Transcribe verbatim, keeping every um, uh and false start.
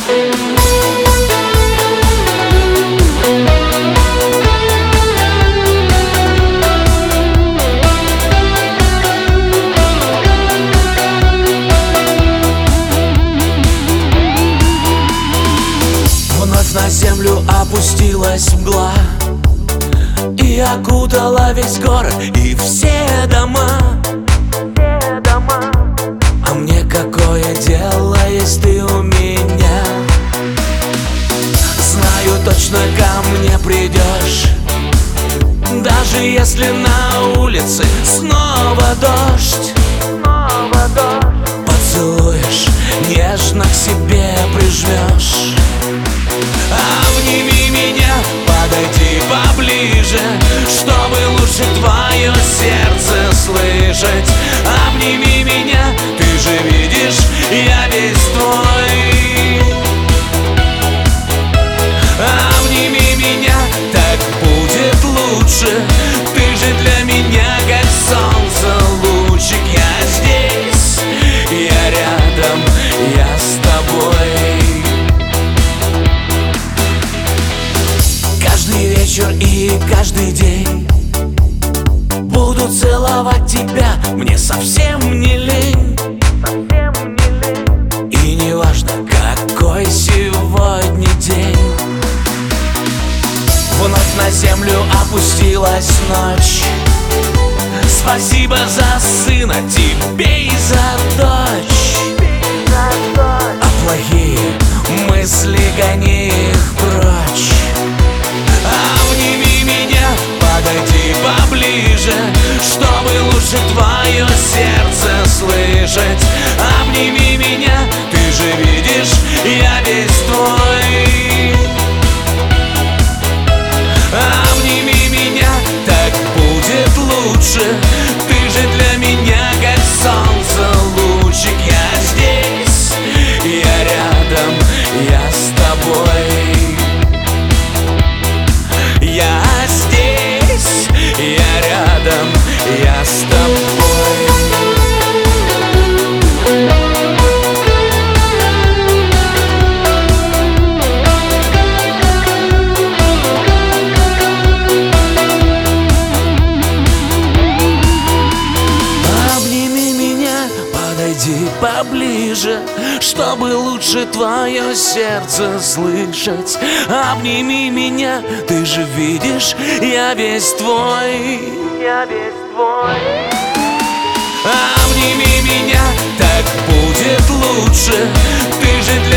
На землю опустилась мгла и окутала весь город и все дома. А мне какое дело, есть ты у меня? Знаю, точно ко мне придешь, даже если на улице снова дождь. Поцелуешь, нежно к себе прижмешь. Обними меня, подойди поближе, чтобы лучше твое сердце слышать. Обними меня, ты же видишь, я весь твой. Обними меня, так будет лучше. Ты же для меня как солнце лучик. Я здесь, я рядом, я с тобой. Каждый вечер и каждый день буду целовать тебя, мне совсем не лень. И не важно, какой сегодня день. Вновь на землю опустилась ночь. Спасибо за сына, тебе и за дочь. А плохие мысли гони их прочь. Обними меня, подойди поближе, чтобы лучше твое сердце слышать. Обними меня, ты же видишь, я весь твой. Обними меня, так будет лучше. Ты же для меня как солнце лучик. Я здесь, я рядом, я с тобой. Я здесь, я рядом, я с тобой. Обними меня, подойди поближе, чтобы лучше твое сердце слышать. Обними меня, ты же видишь, я весь твой. Я весь твой. Обними меня, так будет лучше. Ты же для